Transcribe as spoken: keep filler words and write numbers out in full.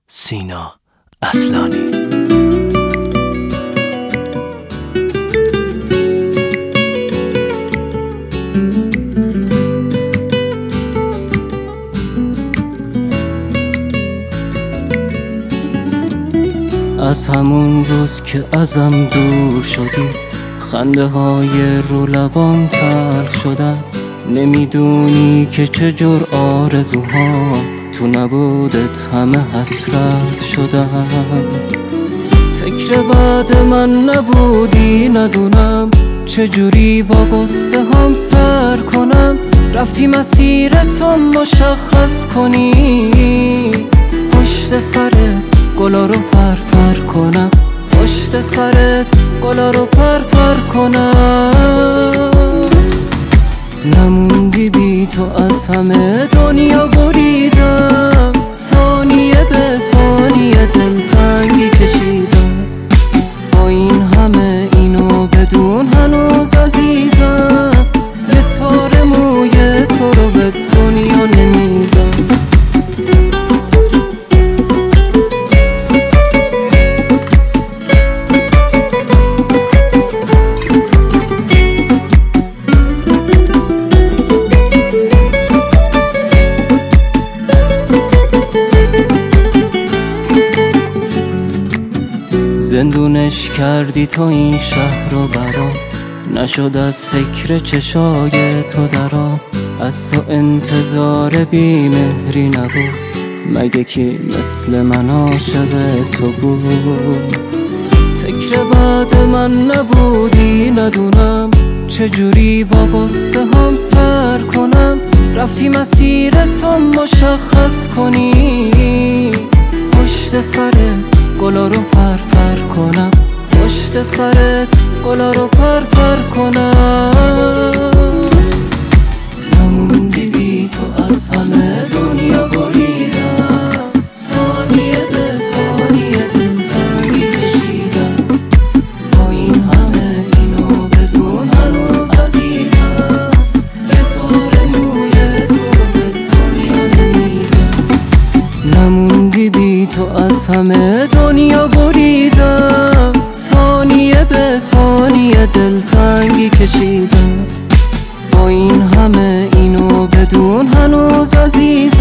سینا اصلانی. از همون روز که ازم دور شدی، خنده های رو لبام تلخ شدن. نمیدونی که چجور آرزوها تو نبودت همه حسرت شدن. فکر بعد من نبودی، ندونم چجوری با قصه هم سر کنم. رفتی مسیرتو مشخص کنی، پشت سرت گلا رو پر پر کنم، پشت سرت گلا رو پر پر کنم. نموندی بی تو از همه دنیا بریدم، ثانیه به ثانیه دلتنگی کشیدم. با این همه اینو بدون هنوز عزیزم، یه تار موی تو رو به دنیا نمیدم. زندونش کردی تو این شهر رو برام، نشد از فکر چشای تو درام. از تو انتظار بیمهری نبود، مگه کی مثل من عاشق تو بود؟ فکر بعد من نبودی، ندونم چجوری با قصه هم سر کنم. رفتی مسیرتو مشخص کنی، پشت سرت گلا رو پر پر کنم، پشت سرت گلا رو پر پر کنم. نموندی بی تو از همه دنیا بریدم، ثانیه به ثانیه دلتنگی کشیدم. با این همه اینو بدون هنوز عزیزم، یه تار موی تو رو به دنیا نمیدم. نموندی بی تو از همه دنیا بریدم، ثانیه به ثانیه دلتنگی کشیدم. با این همه اینو بدون هنوز عزیز